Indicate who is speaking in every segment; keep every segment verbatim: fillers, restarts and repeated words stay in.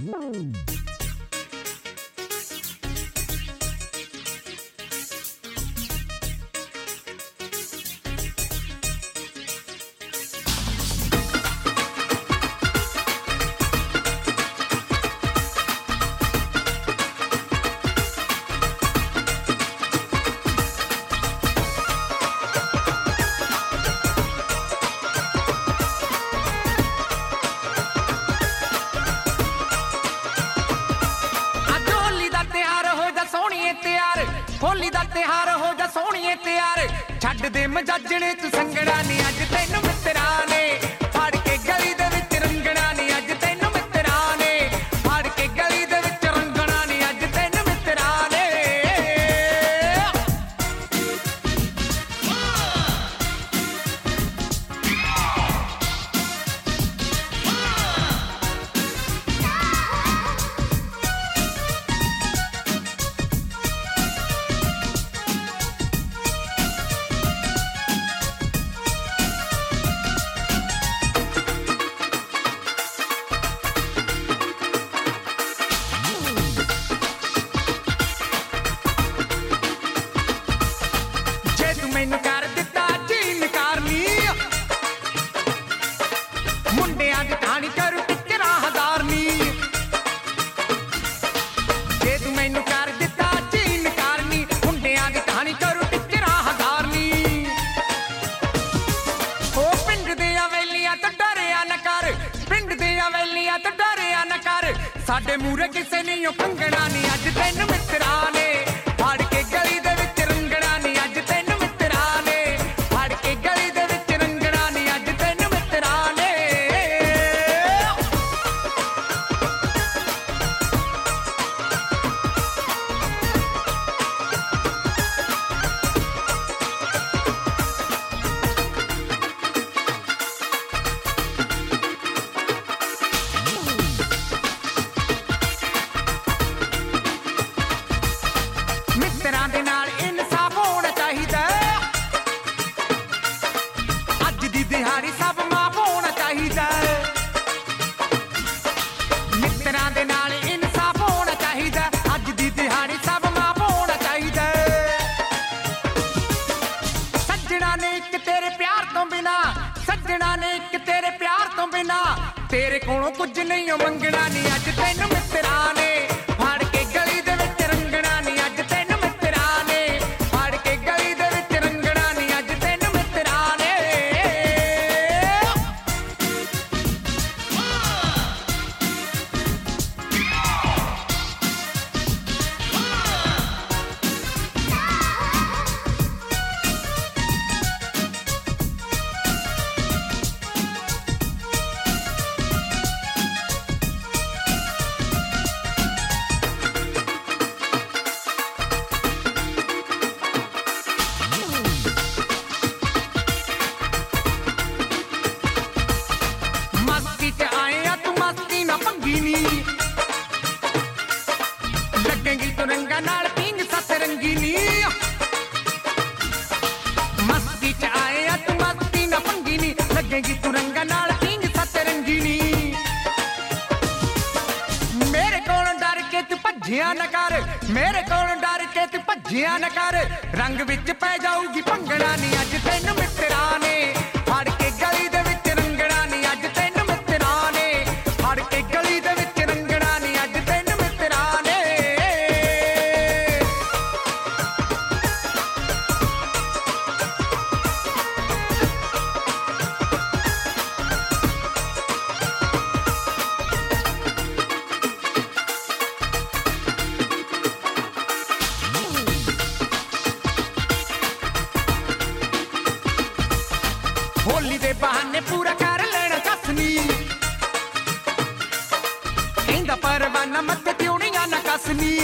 Speaker 1: ਹੋਲੀ ਦਾ ਤਿਹਾਰ ਹੋ ਜਾ ਸੋਹਣੀਏ ਤਿਆਰ ਛੱਡ ਦੇ ਮਜਾਜਣੇ ਤੂੰ ਸੰਗਣਾ ਨੀ ਅੱਜ ਤੈਨੂੰ ਮਿੱਤਰਾਂ ਨੇ ਫੜ ਕੇ ਗਲੀ ਦੇ ਵਿੱਚ ਰੰਗਣਾ ਨੀ ਅੱਜ ਤੈਨੂੰ ਮਿੱਤਰਾਂ ਨੇ ਫੜ ਕੇ ਗਲੀ ਦੇ ਵਿੱਚ ਰੰਗਣਾ ਨੀ ਅੱਜ ਤੈਨੂੰ ਮਿੱਤਰਾਂ ਨੇ ਮੈਨੂੰ ਕਰ ਦਿੱਤਾ ਜੀ ਨਕਾਰਨੀ ਮੁੰਡਿਆਂ ਦੀ ਕਹਾਣੀ ਕਰੂ ਟਿੱਚਰਾਂ ਹਜ਼ਾਰਨੀ ਜੇ ਤੂੰ ਮੈਨੂੰ ਕਰ ਦਿੱਤਾ ਜੀ ਨਕਾਰਨੀ ਮੁੰਡਿਆਂ ਦੀ ਕਹਾਣੀ ਕਰੂ ਟਿੱਚਰਾਂ ਹਜ਼ਾਰਨੀ ਉਹ ਪਿੰਡ ਦੇ ਅਵੇਲੀਆਂ ਤੋਂ ਡਰਿਆ ਨਾ ਕਰ ਪਿੰਡ ਦੇ ਅਵੇਲੀਆਂ ਤੋਂ ਡਰਿਆ ਨਾ ਕਰ ਸਾਡੇ ਮੂਹਰੇ ਕਿਸੇ ਨੇ ਪੰਗਣਾ ਨੀ ਅੱਜ ਤੈਨੂੰ ਮਿੱਤਰਾਂ ਨੇ ਫੜ ਕੇ ਗਲੀ ਦੇ ਵਿੱਚ ਰੰਗਣਾ ਨੀ ਅੱਜ ਤੈਨੂੰ ਮਿੱਤਰਾਂ ਦੇ ਨਾਲ ਇਨਸਾਫ ਹੋਣਾ ਚਾਹੀਦਾ ਅੱਜ ਦੀ ਦਿਹਾੜੀ ਸਭ ਮਾਫ ਹੋਣਾ ਚਾਹੀਦਾ ਮਿੱਤਰਾਂ ਦੇ ਨਾਲ ਇਨਸਾਫ ਹੋਣਾ ਚਾਹੀਦਾ ਅੱਜ ਦੀ ਦਿਹਾੜੀ ਸਭ ਮਾਫ ਹੋਣਾ ਚਾਹੀਦਾ ਸੱਜਣਾ ਨੇ ਇੱਕ ਤੇਰੇ ਪਿਆਰ ਤੋਂ ਬਿਨਾ ਸੱਜਣਾ ਨੇ ਇੱਕ ਤੇਰੇ ਪਿਆਰ ਤੋਂ ਬਿਨਾ ਤੇਰੇ ਕੋਲੋਂ ਕੁਝ ਨਹੀਂ ਮੰਗਣਾ ਨੀ ਅੱਜ ਤੈਨੂੰ ਮਿੱਤਰਾਂ ਨੇ ਫੜ ਕੇ ਗਲੀ ਦੇ ਵਿੱਚ ਰੰਗਣਾ ਨੀ ਅੱਜ ਤੈਨੂੰ ਮਿੱਤਰਾਂ ਨੇ ਫੜ ਕੇ ਗਲੀ ਦੇ ਵਿੱਚ ਰੰਗਣਾ ਨੀ ਅੱਜ ਤੈਨੂੰ ਮਿੱਤਰਾਂ ਨੇ ਲੱਗੇਗੀ ਤੂੰ ਰੰਗਾਂ ਨਾਲ ਪਿੰਗ ਸੱਤ ਰੰਗੀਨੀ ਮਸਤੀ ਚ ਆਏ ਆ ਤੂੰ ਮਸਤੀ ਨਾ ਪੰਗੀਨੀ ਲੱਗੇਗੀ ਤੂੰ ਰੰਗਾਂ ਨਾਲ ਪਿੰਗ ਸੱਤ ਰੰਗੀਨੀ ਮੇਰੇ ਕੋਲੋਂ ਡਰ ਕੇ ਤੂੰ ਭੱਜਿਆ ਨਾ ਕਰ ਮੇਰੇ ਕੋਲੋਂ ਡਰ ਕੇ ਤੂੰ ਭੱਜਿਆ ਨਾ ਕਰ ਰੰਗ ਵਿੱਚ ਪੈ ਜਾਊਗੀ ਭੰਗਣਾ ਨੀ ਅੱਜ ਤੈਨੂੰ ਮਿੱਤਰਾਂ ਨੇ ਫੜ ਕੇ ਗਲੀ ਦੇ ਵਿੱਚ ਰੰਗਣਾ ਨੀ ਅੱਜ ਤੈਨੂੰ ਮਿੱਤਰਾਂ ਨੇ ਫੜ ਕੇ ਗਲੀ ਦੇ ਵਿੱਚ ਰੰਗਣਾ ਨੀ ਅੱਜ ਤੈਨੂੰ ਮਿੱਤਰਾਂ ਨੇ ਹੋਲੀ ਦੇ ਬਹਾਨੇ ਪੂਰਾ ਕਰ ਲੈਣਾ ਕਸਨੀ ਕਹਿੰਦਾ ਪਰਵਾਨਾ ਮੱਥੇ ਤਿਉੜੀਆਂ ਨਾ ਕਸਨੀ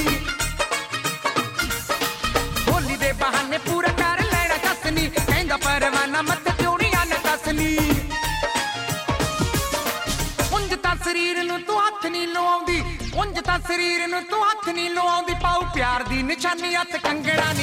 Speaker 1: ਹੋਲੀ ਦੇ ਬਹਾਨੇ ਪੂਰਾ ਕਰ ਲੈਣਾ ਕਸਨੀ ਕਹਿੰਦਾ ਪਰਵਾਨਾ ਮੱਥੇ ਤਿਉੜੀਆਂ ਨਾ ਕਸਨੀ ਉਂਝ ਤਾਂ ਸਰੀਰ ਨੂੰ ਤੂੰ ਹੱਥ ਨਹੀਂ ਲਵਾਉਂਦੀ ਉਂਝ ਤਾਂ ਸਰੀਰ ਨੂੰ ਤੂੰ ਹੱਥ ਨਹੀਂ ਲਵਾਉਂਦੀ ਪਾਉ ਪਿਆਰ ਦੀ ਨਿਸ਼ਾਨੀ ਹੱਥ ਕੰਗਣਾ